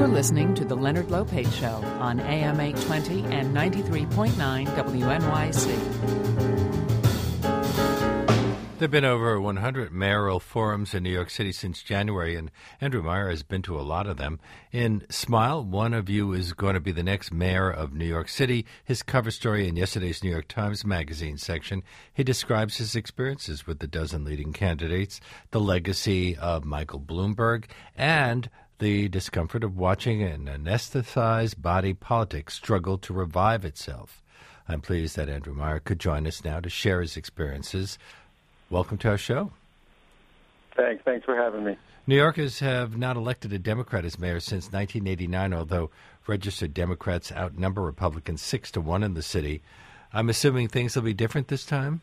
You're listening to The Leonard Lopate Show on AM 820 and 93.9 WNYC. There have been over 100 mayoral forums in New York City since January, and Andrew Meyer has been to a lot of them. In Smile, one of you is going to be the next mayor of New York City. His cover story in yesterday's New York Times Magazine section, he describes his experiences with the dozen leading candidates, the legacy of Michael Bloomberg, and the discomfort of watching an anesthetized body politic struggle to revive itself. I'm pleased that Andrew Meyer could join us now to share his experiences. Welcome to our show. Thanks for having me. New Yorkers have not elected a Democrat as mayor since 1989, although registered Democrats outnumber Republicans 6-1 in the city. I'm assuming things will be different this time?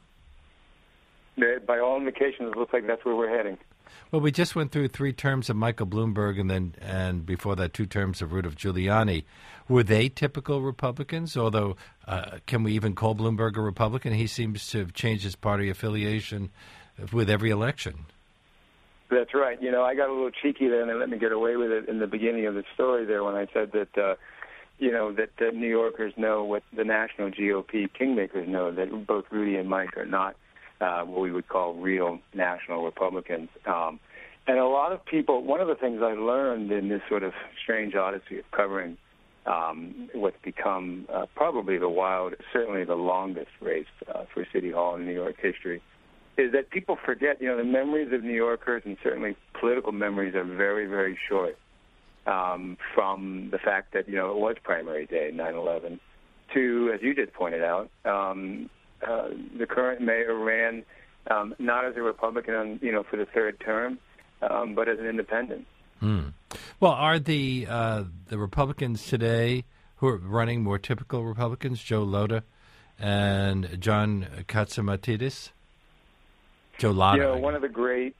By all indications, it looks like that's where we're heading. Well, we just went through 3 terms of Michael Bloomberg and before that 2 terms of Rudolph Giuliani. Were they typical Republicans? Although, can we even call Bloomberg a Republican? He seems to have changed his party affiliation with every election. That's right. You know, I got a little cheeky there, and they let me get away with it in the beginning of the story there when I said that, that New Yorkers know what the national GOP kingmakers know, that both Rudy and Mike are not what we would call real national Republicans. And a lot of people, one of the things I learned in this sort of strange odyssey of covering what's become probably certainly the longest race for City Hall in New York history, is that people forget, the memories of New Yorkers, and certainly political memories, are very, very short from the fact that, it was primary day, 9/11, to, as you just pointed out, the current mayor ran not as a Republican, for the 3rd term, but as an independent. Well, are the Republicans today who are running more typical Republicans, Joe Lhota and John Catsimatidis? Joe Lhota. One of the great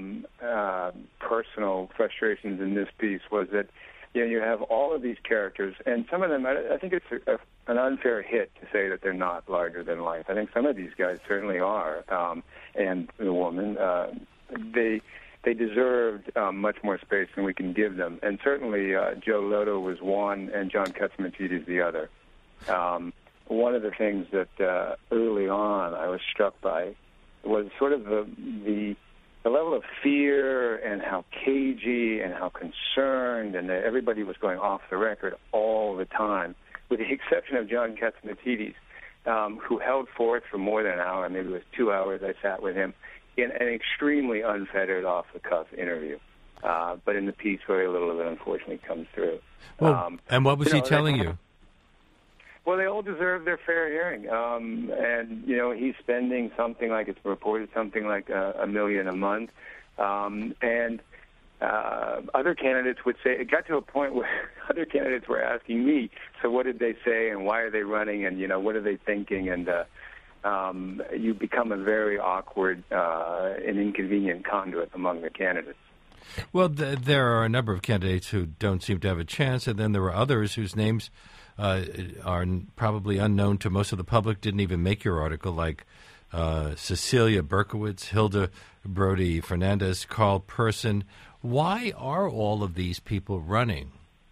personal frustrations in this piece was that you have all of these characters, and some of them, I think it's an unfair hit to say that they're not larger than life. I think some of these guys certainly are, and the woman, they deserved much more space than we can give them. And certainly Joe Lhota was one, and John Catsimatidis the other. One of the things that early on I was struck by was sort of the level of fear and how cagey and how concerned, and everybody was going off the record all the time, with the exception of John Catsimatidis, who held forth for more than an hour. Maybe it was 2 hours I sat with him in an extremely unfettered, off-the-cuff interview. But in the piece, very little of it, unfortunately, comes through. Well, and what was he telling you? Well, they all deserve their fair hearing. And, he's spending something like, it's reported, something like $1 million a month. And other candidates would say, it got to a point where other candidates were asking me, so what did they say and why are they running and, what are they thinking? And you become a very awkward and inconvenient conduit among the candidates. Well, there are a number of candidates who don't seem to have a chance, and then there are others whose names are probably unknown to most of the public, didn't even make your article, like Cecilia Berkowitz, Hilda Brody Fernandez, Carl Person. Why are all of these people running?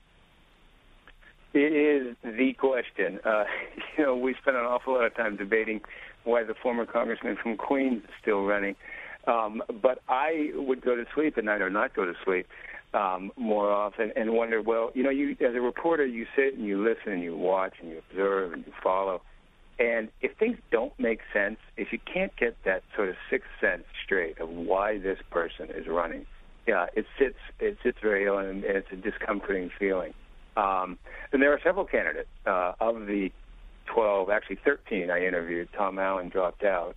It is the question. We spent an awful lot of time debating why the former congressman from Queens is still running. But I would go to sleep at night, or not go to sleep, more often, and wonder, you as a reporter, you sit and you listen and you watch and you observe and you follow. And if things don't make sense, if you can't get that sort of sixth sense straight of why this person is running, it sits very ill, and it's a discomforting feeling. And there are several candidates of the 12, actually 13 I interviewed. Tom Allen dropped out.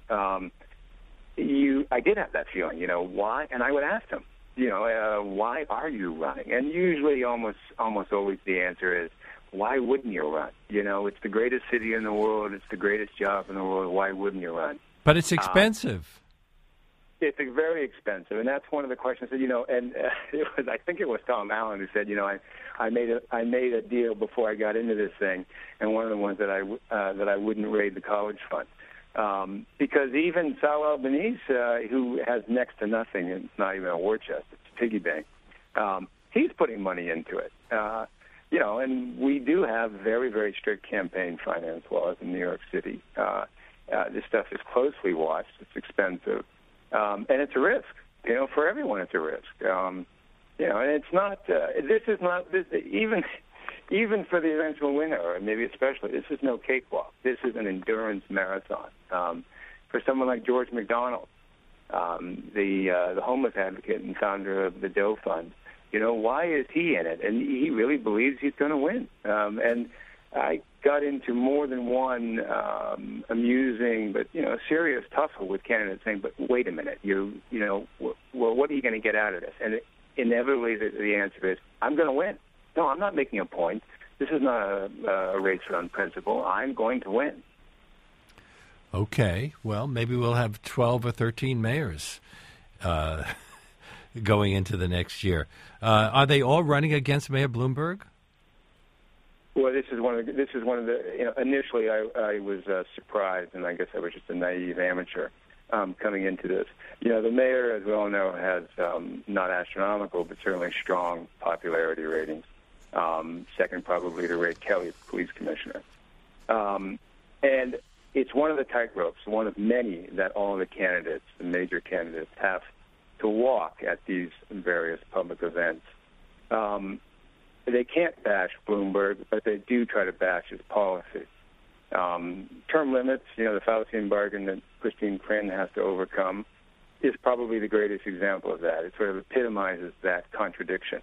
I did have that feeling, why? And I would ask them, why are you running? And usually almost always the answer is, why wouldn't you run? It's the greatest city in the world. It's the greatest job in the world. Why wouldn't you run? But it's expensive. It's very expensive, and that's one of the questions that, and I think it was Tom Allen who said, I made a deal before I got into this thing, and one of the ones that I wouldn't raid the college fund. Because even Sal Albanese, who has next to nothing, and it's not even a war chest, it's a piggy bank, he's putting money into it. And we do have very, very strict campaign finance laws in New York City. This stuff is closely watched. It's expensive, and it's a risk. For everyone, it's a risk. And it's not. This is not even for the eventual winner, or maybe especially. This is no cakewalk. This is an endurance marathon. For someone like George McDonald, the homeless advocate and founder of the Doe Fund. Why is he in it? And he really believes he's going to win. And I got into more than one amusing but, serious tussle with candidates saying, but wait a minute, what are you going to get out of this? And inevitably the answer is, I'm going to win. No, I'm not making a point. This is not a race on principle. I'm going to win. Okay. Well, maybe we'll have 12 or 13 mayors going into the next year. Are they all running against Mayor Bloomberg? Well, this is one of the. Initially, I was surprised, and I guess I was just a naive amateur coming into this. The mayor, as we all know, has not astronomical, but certainly strong popularity ratings. Second, probably to Ray Kelly, police commissioner, and it's one of the tightropes, one of many that all the candidates, the major candidates, have to walk at these various public events. They can't bash Bloomberg, but they do try to bash his policy. Term limits, the Faustian bargain that Christine Quinn has to overcome, is probably the greatest example of that. It sort of epitomizes that contradiction.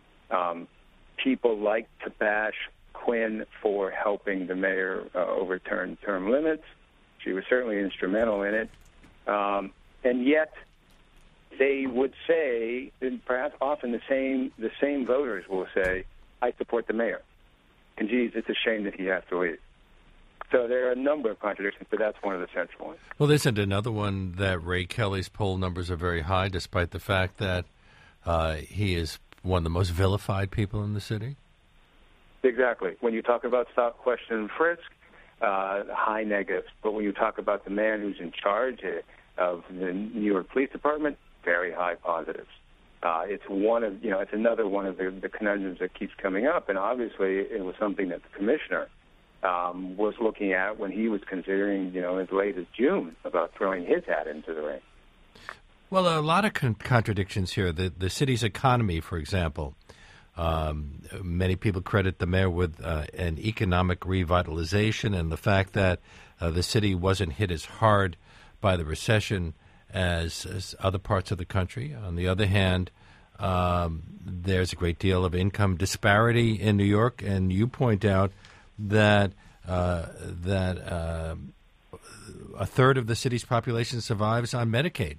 People like to bash Quinn for helping the mayor overturn term limits. She was certainly instrumental in it. And yet they would say, and perhaps often the same voters will say, I support the mayor. And geez, it's a shame that he has to leave. So there are a number of contradictions, but that's one of the central ones. Well, isn't another one that Ray Kelly's poll numbers are very high, despite the fact that he is one of the most vilified people in the city? Exactly. When you talk about stop, question, and frisk, high negatives. But when you talk about the man who's in charge of the New York Police Department, very high positives. It's another one of the conundrums that keeps coming up, and obviously it was something that the commissioner was looking at when he was considering, as late as June, about throwing his hat into the ring. Well, a lot of contradictions here. The city's economy, for example, many people credit the mayor with an economic revitalization and the fact that the city wasn't hit as hard by the recession as other parts of the country. On the other hand, there's a great deal of income disparity in New York, and you point out that a third of the city's population survives on Medicaid.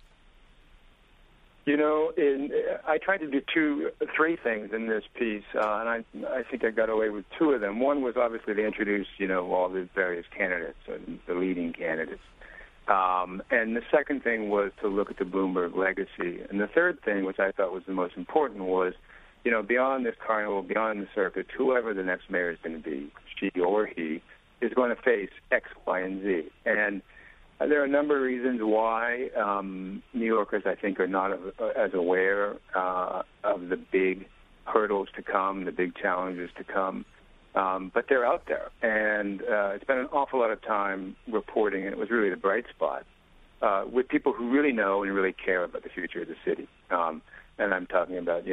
I tried to do three things in this piece, and I think I got away with two of them. One was obviously to introduce, all the various candidates, the leading candidates. And the second thing was to look at the Bloomberg legacy. And the third thing, which I thought was the most important, was, beyond this carnival, beyond the circuit, whoever the next mayor is going to be, she or he, is going to face X, Y, and Z. And there are a number of reasons why New Yorkers, I think, are not as aware of the big hurdles to come, the big challenges to come. But they're out there, and it's been an awful lot of time reporting, and it was really the bright spot, with people who really know and really care about the future of the city. And I'm talking about,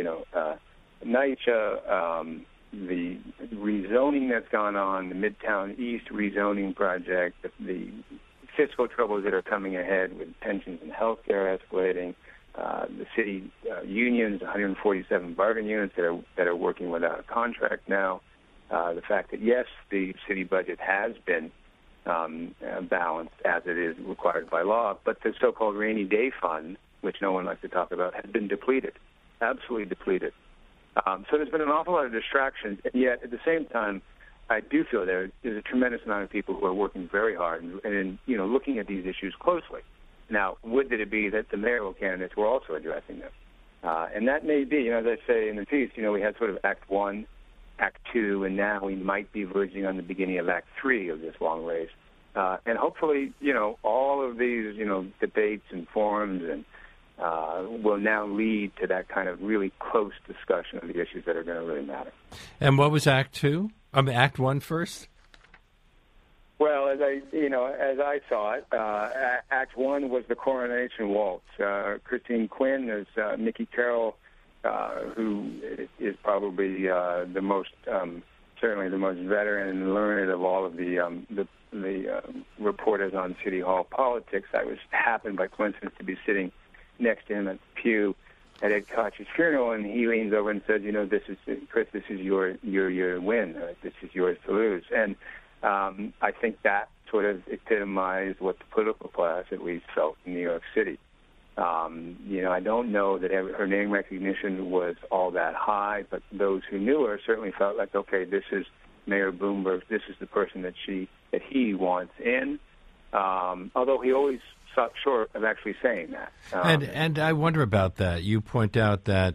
NYCHA, the rezoning that's gone on, the Midtown East rezoning project, the fiscal troubles that are coming ahead with pensions and health care escalating, the city unions, 147 bargain units that are working without a contract now. The fact that, yes, the city budget has been balanced as it is required by law, but the so-called rainy day fund, which no one likes to talk about, has been depleted, absolutely depleted. So there's been an awful lot of distractions, and yet at the same time, I do feel there is a tremendous amount of people who are working very hard and looking at these issues closely. Now, would it be that the mayoral candidates were also addressing them? And that may be, as I say in the piece, we had sort of Act 1, Act 2, and now we might be verging on the beginning of Act 3 of this long race. And hopefully, all of these, debates and forums and will now lead to that kind of really close discussion of the issues that are going to really matter. And what was Act 2? Act 1 first? Well, as I saw it, Act 1 was the coronation waltz. Christine Quinn is Mickey Carroll, who is probably the most, certainly the most veteran and learned of all of the reporters on City Hall politics. I happened by coincidence to be sitting next to him at the pew at Ed Koch's funeral, and he leans over and says, Chris, this is your win. This is yours to lose. And I think that sort of epitomized what the political class at least felt in New York City. I don't know that her name recognition was all that high, but those who knew her certainly felt like, okay, this is Mayor Bloomberg. This is the person that he wants in. Although he always stopped short of actually saying that. And I wonder about that. You point out that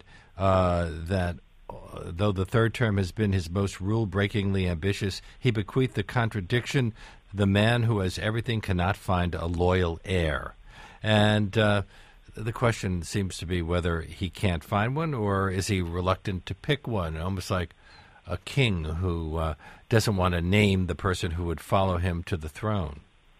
though the third term has been his most rule-breakingly ambitious, he bequeathed the contradiction: the man who has everything cannot find a loyal heir. And the question seems to be whether he can't find one, or is he reluctant to pick one, almost like a king who doesn't want to name the person who would follow him to the throne.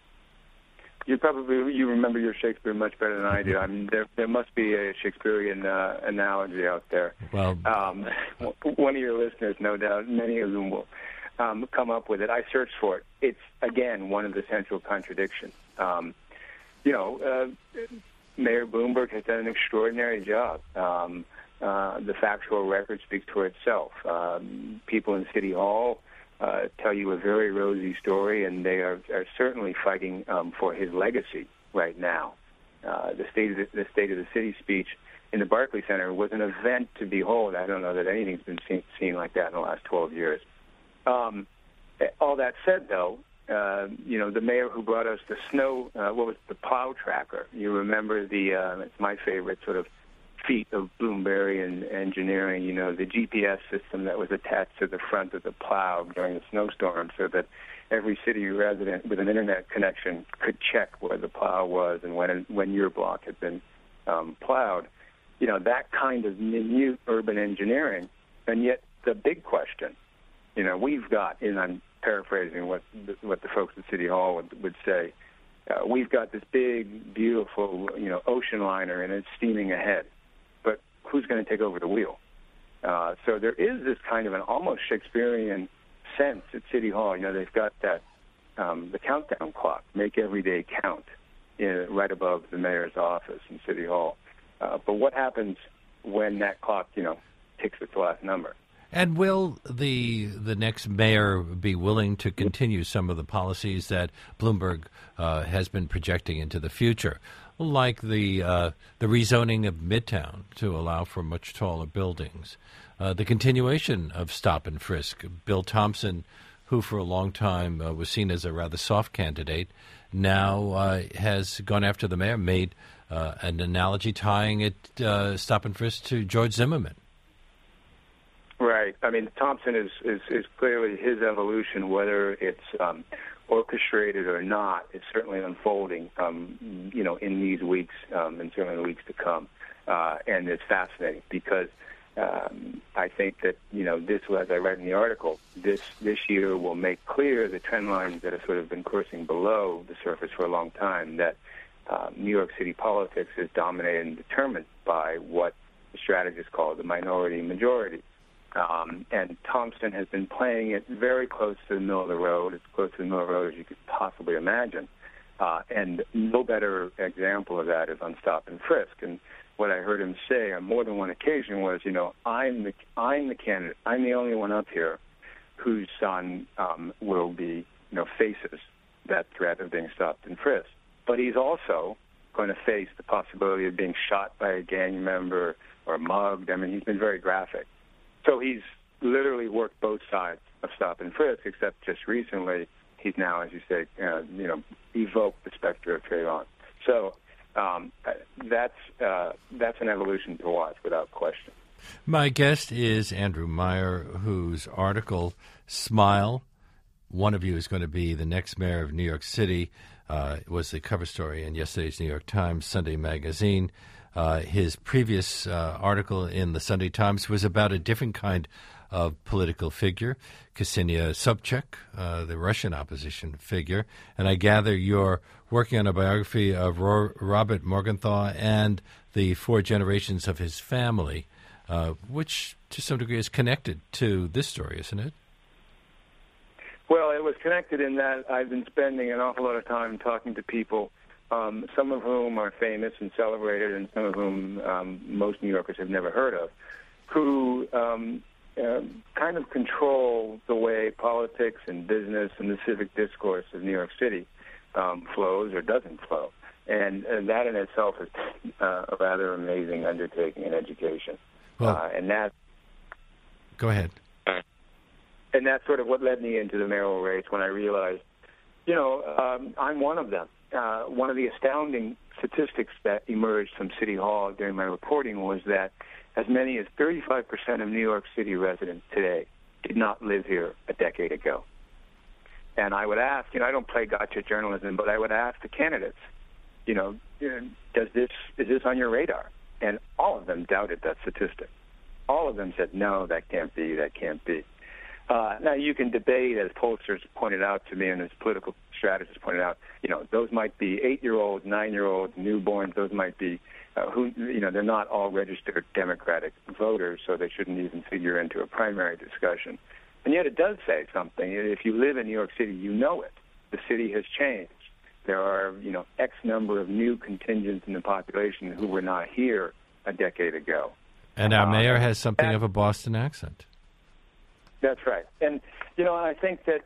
You remember your Shakespeare much better than I do. I mean, there must be a Shakespearean analogy out there. Well, one of your listeners, no doubt, many of them will come up with it. I searched for it. It's again one of the central contradictions. Mayor Bloomberg has done an extraordinary job. The factual record speaks for itself. People in City Hall tell you a very rosy story, and they are certainly fighting for his legacy right now. The State of the City speech in the Barclays Center was an event to behold. I don't know that anything's been seen like that in the last 12 years. All that said, though, the mayor who brought us the snow, the plow tracker. You remember it's my favorite sort of feat of Bloombergian engineering, the GPS system that was attached to the front of the plow during a snowstorm so that every city resident with an internet connection could check where the plow was and when your block had been plowed. That kind of minute urban engineering. And yet the big question, we've got, and I'm paraphrasing what the folks at City Hall would say, we've got this big, beautiful, ocean liner, and it's steaming ahead. But who's going to take over the wheel? So there is this kind of an almost Shakespearean sense at City Hall. They've got that the countdown clock, make every day count, right above the mayor's office in City Hall. But what happens when that clock, ticks its last number? And will the next mayor be willing to continue some of the policies that Bloomberg has been projecting into the future, like the rezoning of Midtown to allow for much taller buildings, the continuation of stop and frisk? Bill Thompson, who for a long time was seen as a rather soft candidate, now has gone after the mayor, made an analogy tying it, stop and frisk, to George Zimmerman. Right. I mean, Thompson is clearly his evolution, whether it's orchestrated or not, is certainly unfolding, in these weeks and certainly the weeks to come. And it's fascinating because I think that, this, as I read in the article, this year will make clear the trend lines that have sort of been coursing below the surface for a long time, that New York City politics is dominated and determined by what the strategists call the minority majority. And Thompson has been playing it very close to the middle of the road, as close to the middle of the road as you could possibly imagine. And no better example of that is on stop and frisk. And what I heard him say on more than one occasion was, I'm the candidate. I'm the only one up here whose son will be, faces that threat of being stopped and frisked. But he's also going to face the possibility of being shot by a gang member or mugged. I mean, he's been very graphic. So he's literally worked both sides of stop and frisk, except just recently he's now, as you say, evoked the specter of Trayvon. So that's an evolution to watch without question. My guest is Andrew Meyer, whose article, Smile, One of You is Going to Be the Next Mayor of New York City, was the cover story in yesterday's New York Times Sunday magazine. His previous article in the Sunday Times was about a different kind of political figure, Ksenia Sobchak, the Russian opposition figure. And I gather you're working on a biography of Robert Morgenthau and the four generations of his family, which to some degree is connected to this story, isn't it? Well, it was connected in that I've been spending an awful lot of time talking to people, some of whom are famous and celebrated, and some of whom most New Yorkers have never heard of, who kind of control the way politics and business and the civic discourse of New York City flows or doesn't flow. And that in itself is a rather amazing undertaking in education. Well, and that. Go ahead. And that's sort of what led me into the mayoral race when I realized, I'm one of them. One of the astounding statistics that emerged from City Hall during my reporting was that as many as 35% of New York City residents today did not live here a decade ago. And I would ask, I don't play gotcha journalism, but I would ask the candidates, is this on your radar? And all of them doubted that statistic. All of them said, no, that can't be. Now, you can debate, as pollsters pointed out to me and as political strategists pointed out, those might be 8-year-olds, 9-year-olds, newborns. Those might be, they're not all registered Democratic voters, so they shouldn't even figure into a primary discussion. And yet it does say something. If you live in New York City, you know it. The city has changed. There are, X number of new contingents in the population who were not here a decade ago. And our mayor has something of a Boston accent. That's right. And, I think that,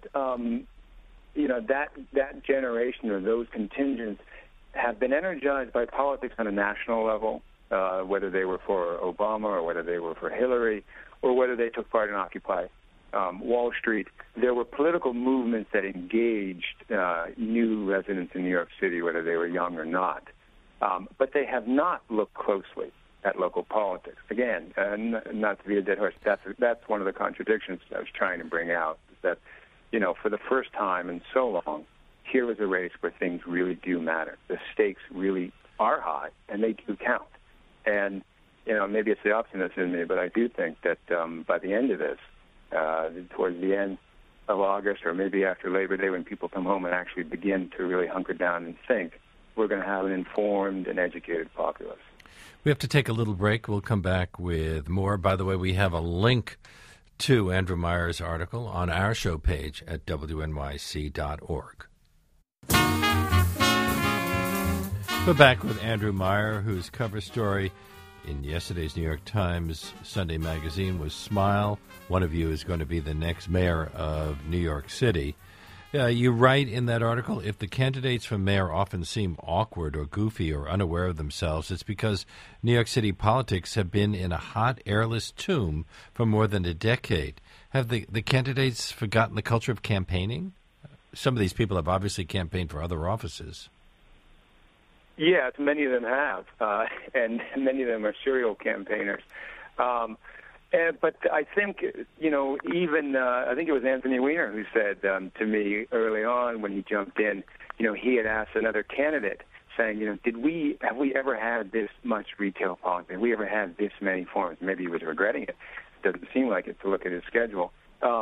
that generation or those contingents have been energized by politics on a national level, whether they were for Obama or whether they were for Hillary or whether they took part in Occupy Wall Street. There were political movements that engaged new residents in New York City, whether they were young or not. But they have not looked closely at local politics. Again, not to be a dead horse, that's one of the contradictions I was trying to bring out, is that, for the first time in so long, here is a race where things really do matter. The stakes really are high, and they do count. And, maybe it's the optimist in me, but I do think that by the end of this, towards the end of August or maybe after Labor Day, when people come home and actually begin to really hunker down and think, we're going to have an informed and educated populace. We have to take a little break. We'll come back with more. By the way, we have a link to Andrew Meyer's article on our show page at wnyc.org. We're back with Andrew Meyer, whose cover story in yesterday's New York Times Sunday magazine was Smile. One of you is going to be the next mayor of New York City. You write in that article, if the candidates for mayor often seem awkward or goofy or unaware of themselves, it's because New York City politics have been in a hot, airless tomb for more than a decade. Have the candidates forgotten the culture of campaigning? Some of these people have obviously campaigned for other offices. Yes, many of them have, and many of them are serial campaigners. But I think, even I think it was Anthony Weiner who said to me early on when he jumped in, he had asked another candidate saying, have we ever had this much retail politics? Have we ever had this many forums? Maybe he was regretting it. It doesn't seem like it to look at his schedule.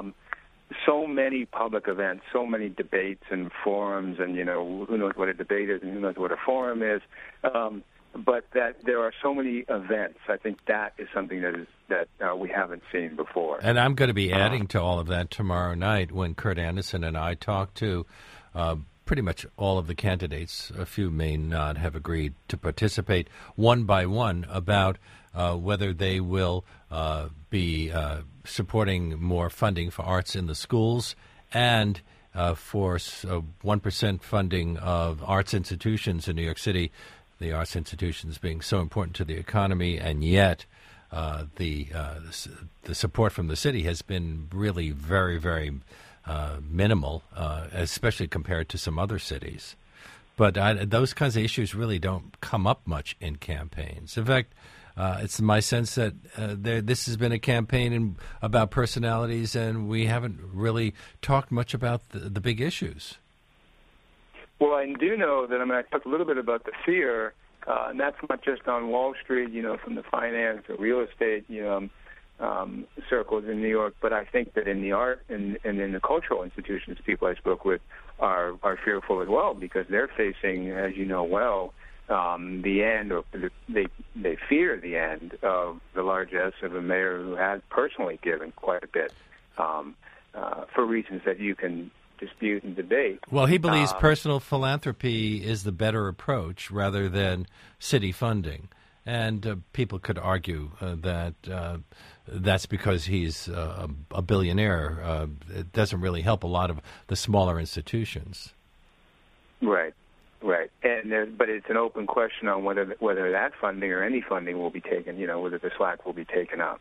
So many public events, so many debates and forums, and, who knows what a debate is and who knows what a forum is. But that there are so many events, I think that is something that we haven't seen before. And I'm going to be adding to all of that tomorrow night when Kurt Anderson and I talk to pretty much all of the candidates. A few may not have agreed to participate one by one about whether they will be supporting more funding for arts in the schools and for 1% funding of arts institutions in New York City, the arts institutions being so important to the economy, and yet the support from the city has been really very, very minimal, especially compared to some other cities. But those kinds of issues really don't come up much in campaigns. In fact, it's my sense that this has been a campaign about personalities, and we haven't really talked much about the big issues. Well, I do know that, I talked a little bit about the fear And that's not just on Wall Street, from the finance or real estate, circles in New York, but I think that in the art and in the cultural institutions, people I spoke with are fearful as well, because they're facing, as you know well, the end, or they fear the end of the largesse of a mayor who has personally given quite a bit for reasons that you can dispute and debate. Well, he believes personal philanthropy is the better approach rather than city funding. And people could argue that that's because he's a billionaire. It doesn't really help a lot of the smaller institutions. Right. But it's an open question on whether that funding or any funding will be taken, whether the slack will be taken up.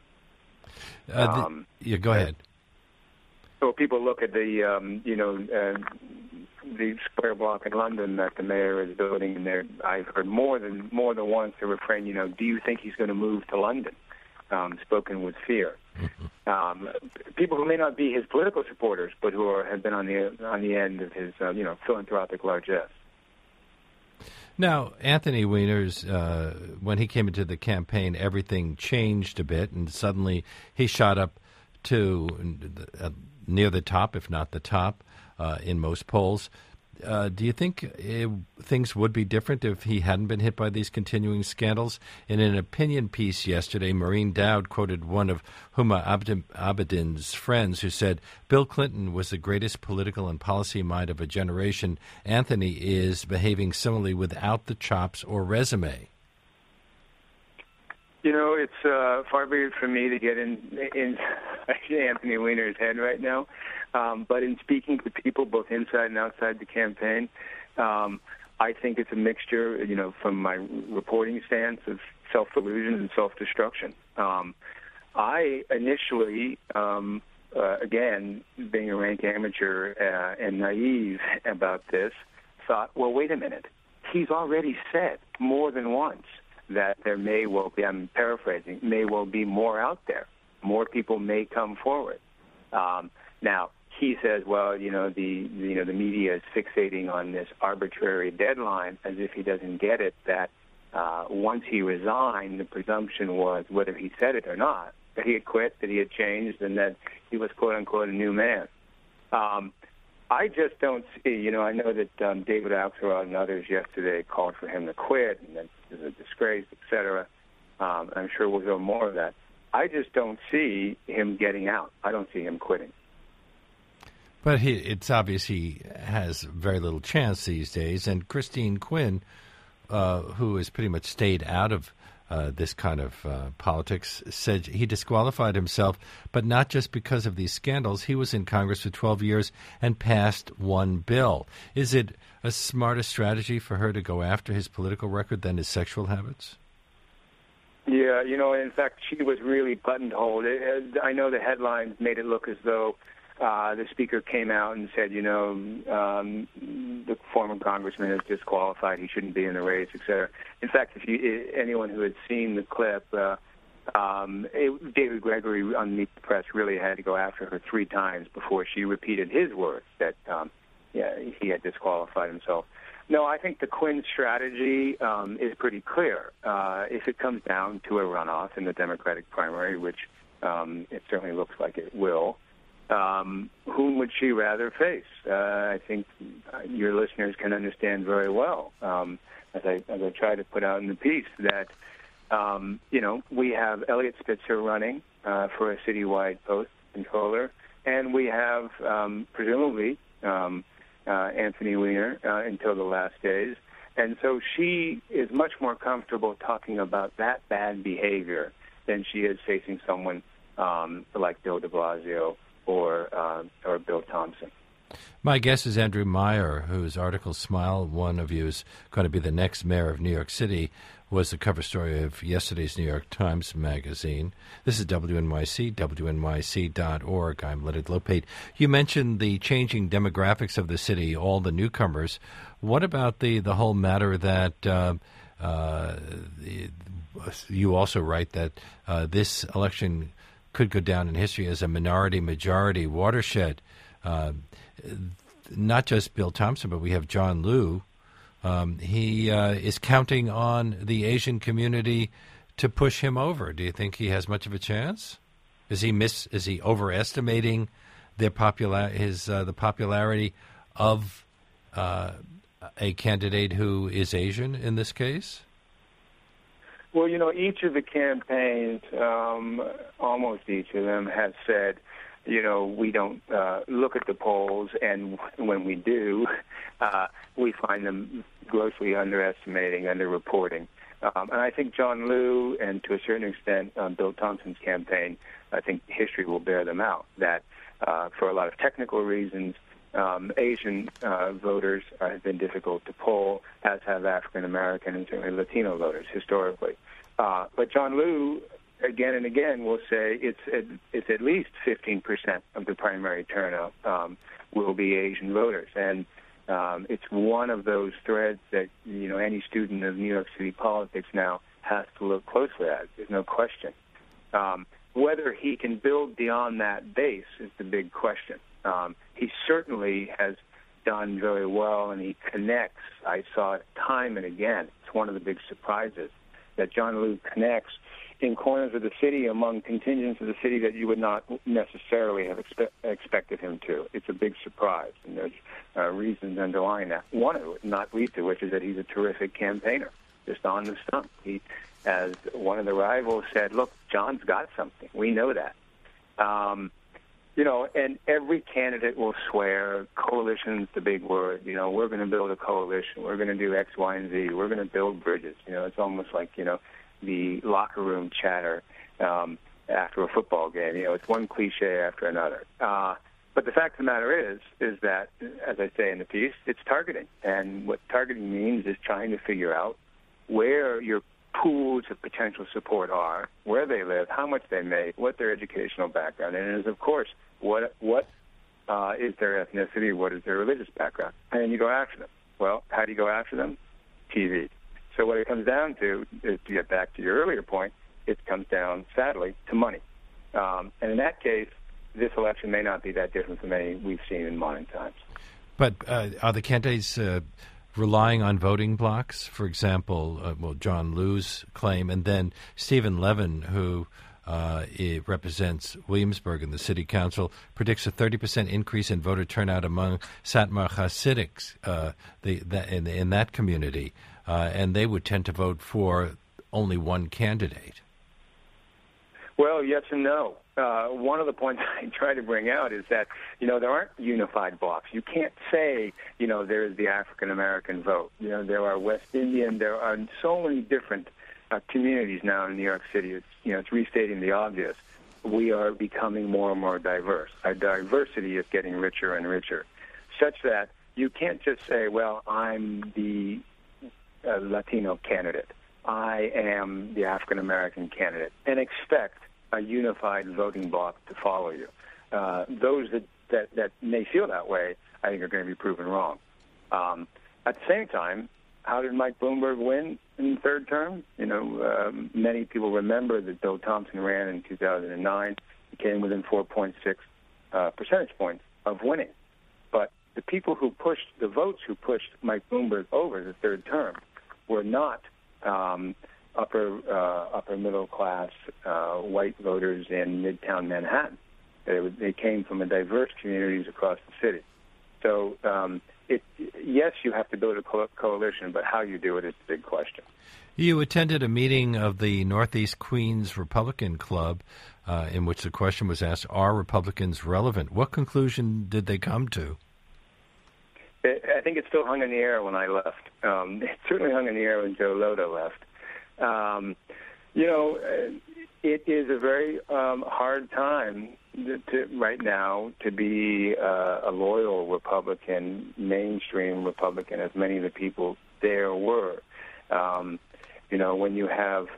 Go ahead. So people look at the square block in London that the mayor is building, and I've heard more than once the refrain, do you think he's going to move to London? Spoken with fear. People who may not be his political supporters, but who have been on the end of his philanthropic largesse. Now, Anthony Weiner's, when he came into the campaign, everything changed a bit, and suddenly he shot up to near the top, if not the top, in most polls. Do you think things would be different if he hadn't been hit by these continuing scandals? In an opinion piece yesterday, Maureen Dowd quoted one of Huma Abedin's friends who said, Bill Clinton was the greatest political and policy mind of a generation. Anthony is behaving similarly without the chops or resume. It's far be it from me to get in Anthony Weiner's head right now. But in speaking to people both inside and outside the campaign, I think it's a mixture, from my reporting stance, of self-delusion and self-destruction. I initially, again, being a rank amateur and naive about this, thought, well, wait a minute. He's already said more than once that there may well be, I'm paraphrasing, may well be more out there. More people may come forward. Now, he says, well, the media is fixating on this arbitrary deadline, as if he doesn't get it, that once he resigned, the presumption was, whether he said it or not, that he had quit, that he had changed, and that he was, quote-unquote, a new man. I just don't see, I know that David Axelrod and others yesterday called for him to quit, and that it was a disgrace, et cetera. I'm sure we'll hear more of that. I just don't see him getting out. I don't see him quitting. But it's obvious he has very little chance these days. And Christine Quinn, who has pretty much stayed out of this kind of politics, said he disqualified himself, but not just because of these scandals. He was in Congress for 12 years and passed one bill. Is it a smarter strategy for her to go after his political record than his sexual habits? Yeah, in fact, she was really buttonholed. I know the headlines made it look as though the speaker came out and said, the former congressman is disqualified. He shouldn't be in the race, et cetera. In fact, anyone who had seen the clip, David Gregory on Meet the Press really had to go after her 3 times before she repeated his words that he had disqualified himself. No, I think the Quinn strategy is pretty clear. If it comes down to a runoff in the Democratic primary, which it certainly looks like it will, whom would she rather face? I think your listeners can understand very well, as I try to put out in the piece, that we have Eliot Spitzer running for a citywide post controller, and we have presumably Anthony Weiner until the last days. And so she is much more comfortable talking about that bad behavior than she is facing someone like Bill de Blasio or Bill Thompson. My guest is Andrew Meyer, whose article, Smile, One of You is going to be the next mayor of New York City, was the cover story of yesterday's New York Times Magazine. This is WNYC, WNYC.org. I'm Leonard Lopate. You mentioned the changing demographics of the city, all the newcomers. What about the whole matter that you also write that this election could go down in history as a minority-majority watershed? Not just Bill Thompson, but we have John Liu, he is counting on the Asian community to push him over. Do you think he has much of a chance? Is he overestimating the popularity of a candidate who is Asian in this case? Well, each of the campaigns, almost each of them, has said, we don't look at the polls, and when we do, we find them grossly underestimating, underreporting. And I think John Liu, and to a certain extent Bill Thompson's campaign, I think history will bear them out, that for a lot of technical reasons, Asian voters have been difficult to poll, as have African American and certainly Latino voters historically. But John Liu, again and again, will say it's at least 15% of the primary turnout will be Asian voters, and it's one of those threads that any student of New York City politics now has to look closely at. There's no question. Whether he can build beyond that base is the big question. He certainly has done very well, and he connects. I saw it time and again. It's one of the big surprises that John Liu connects in corners of the city among contingents of the city that you would not necessarily have expected him to. It's a big surprise, and there's reasons underlying that. One of it, not least of which, is that he's a terrific campaigner, just on the stump. He, as one of the rivals said, look, John's got something. We know that. And every candidate will swear coalition's the big word. We're going to build a coalition. We're going to do X, Y, and Z. We're going to build bridges. It's almost like, the locker room chatter after a football game. It's one cliche after another. But the fact of the matter is that, as I say in the piece, it's targeting. And what targeting means is trying to figure out where your pools of potential support are, where they live, how much they make, what their educational background is, and of course, what is their ethnicity, what is their religious background, and you go after them. Well, how do you go after them? TV. So what it comes down to, is to get back to your earlier point, it comes down, sadly, to money. And in that case, this election may not be that different from any we've seen in modern times. But are the candidates relying on voting blocks? For example, John Liu's claim, and then Stephen Levin, who represents Williamsburg in the city council, predicts a 30% increase in voter turnout among Satmar Hasidics in that community, and they would tend to vote for only one candidate. Well, yes and no. One of the points I try to bring out is that, there aren't unified blocks. You can't say, there is the African-American vote. There are West Indian. There are so many different communities now in New York City. It's restating the obvious. We are becoming more and more diverse. Our diversity is getting richer and richer, such that you can't just say, well, I'm the Latino candidate. I am the African-American candidate, and expect a unified voting bloc to follow you. Those that may feel that way, I think, are going to be proven wrong. At the same time, how did Mike Bloomberg win in the third term? Many people remember that Bill Thompson ran in 2009. He came within 4.6 percentage points of winning. But the people who pushed, the votes who pushed Mike Bloomberg over the third term were not upper middle class white voters in Midtown Manhattan. They came from diverse communities across the city. So yes, you have to build a coalition, but how you do it is the big question. You attended a meeting of the Northeast Queens Republican Club in which the question was asked, are Republicans relevant? What conclusion did they come to? I think it still hung in the air when I left. It certainly hung in the air when Joe Lhota left. It is a very hard time right now to be a loyal Republican, mainstream Republican, as many of the people there were. When you have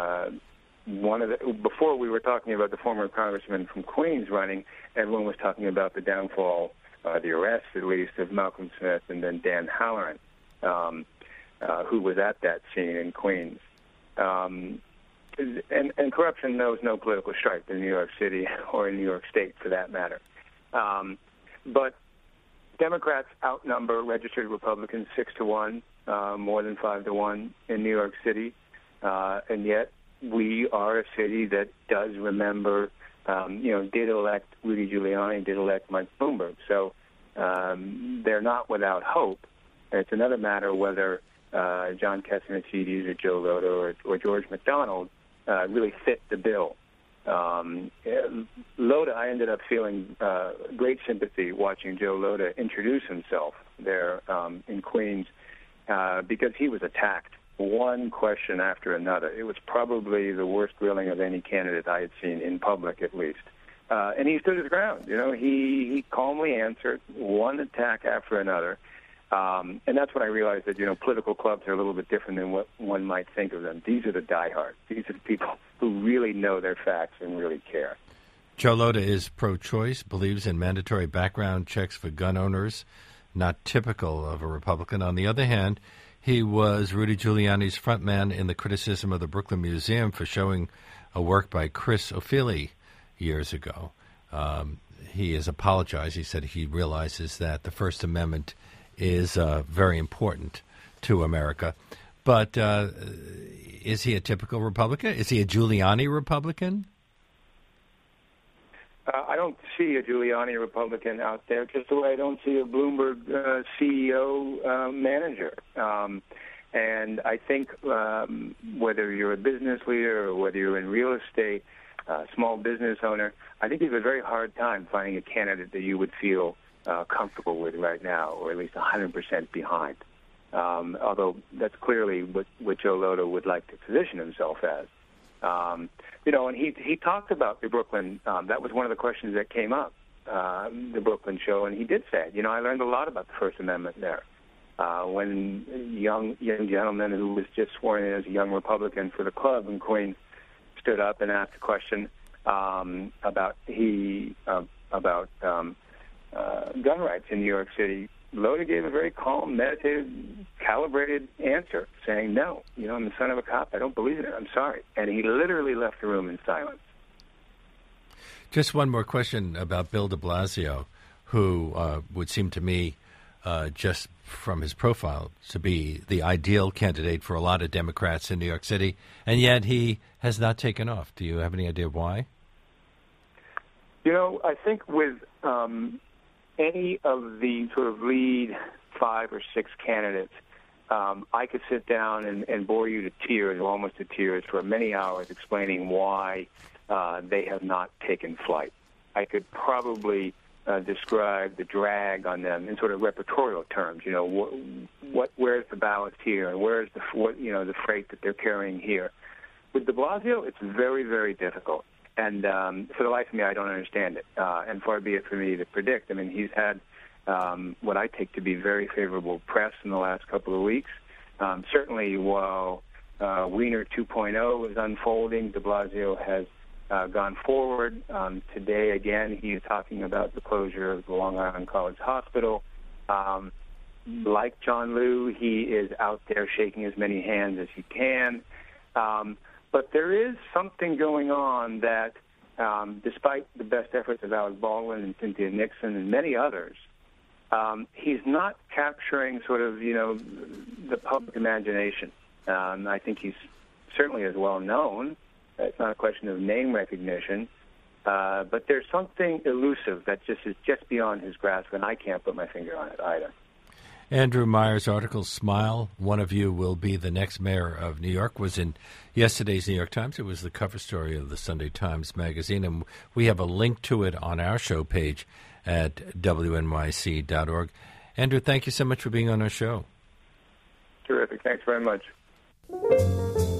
before we were talking about the former congressman from Queens running, everyone was talking about the downfall, the arrest at least, of Malcolm Smith and then Dan Halloran, who was at that scene in Queens. And corruption knows no political stripe in New York City or in New York State, for that matter. But Democrats outnumber registered Republicans 6-1. more than 5-1 in New York City, and yet we are a city that does remember, did elect Rudy Giuliani, did elect Mike Bloomberg. So they're not without hope. It's another matter whether John Catsimatidis or Joe Lhota or George McDonald really fit the bill. Lhota, I ended up feeling great sympathy watching Joe Lhota introduce himself there in Queens because he was attacked one question after another. It was probably the worst grilling of any candidate I had seen in public, at least. And he stood his ground. He calmly answered one attack after another. And that's when I realized that, political clubs are a little bit different than what one might think of them. These are the diehards. These are the people who really know their facts and really care. Joe Lhota is pro-choice, believes in mandatory background checks for gun owners, not typical of a Republican. On the other hand, he was Rudy Giuliani's frontman in the criticism of the Brooklyn Museum for showing a work by Chris O'Feely years ago. He has apologized. He said he realizes that the First Amendment is very important to America. But is he a typical Republican? Is he a Giuliani Republican? I don't see a Giuliani Republican out there, just the way I don't see a Bloomberg CEO manager. And I think whether you're a business leader or whether you're in real estate, small business owner, I think you have a very hard time finding a candidate that you would feel comfortable with right now, or at least 100% behind. Although that's clearly what Joe Lhota would like to position himself as. And he talked about the Brooklyn. That was one of the questions that came up, the Brooklyn show, and he did say, I learned a lot about the First Amendment there. When a young gentleman who was just sworn in as a young Republican for the club in Queens stood up and asked a question about gun rights in New York City, Lhota gave a very calm, meditative, calibrated answer, saying, no, I'm the son of a cop. I don't believe in it. I'm sorry. And he literally left the room in silence. Just one more question about Bill de Blasio, who would seem to me, just from his profile, to be the ideal candidate for a lot of Democrats in New York City, and yet he has not taken off. Do you have any idea why? I think with any of the sort of lead 5 or 6 candidates, I could sit down and bore you to tears, almost to tears, for many hours explaining why they have not taken flight. I could probably describe the drag on them in sort of repertorial terms. Where's the ballast here, and where's the freight that they're carrying here. With de Blasio, it's very, very difficult. And for the life of me, I don't understand it. And far be it for me to predict. I mean, he's had what I take to be very favorable press in the last couple of weeks. Certainly, while Wiener 2.0 is unfolding, de Blasio has gone forward. Today, again, he is talking about the closure of the Long Island College Hospital. Like John Liu, he is out there shaking as many hands as he can. But there is something going on that, despite the best efforts of Alec Baldwin and Cynthia Nixon and many others, he's not capturing sort of, the public imagination. I think he's certainly as well known. It's not a question of name recognition. But there's something elusive that is just beyond his grasp, and I can't put my finger on it either. Andrew Meyer's article, Smile, One of You Will Be the Next Mayor of New York, was in yesterday's New York Times. It was the cover story of the Sunday Times Magazine, and we have a link to it on our show page at wnyc.org. Andrew, thank you so much for being on our show. Terrific. Thanks very much.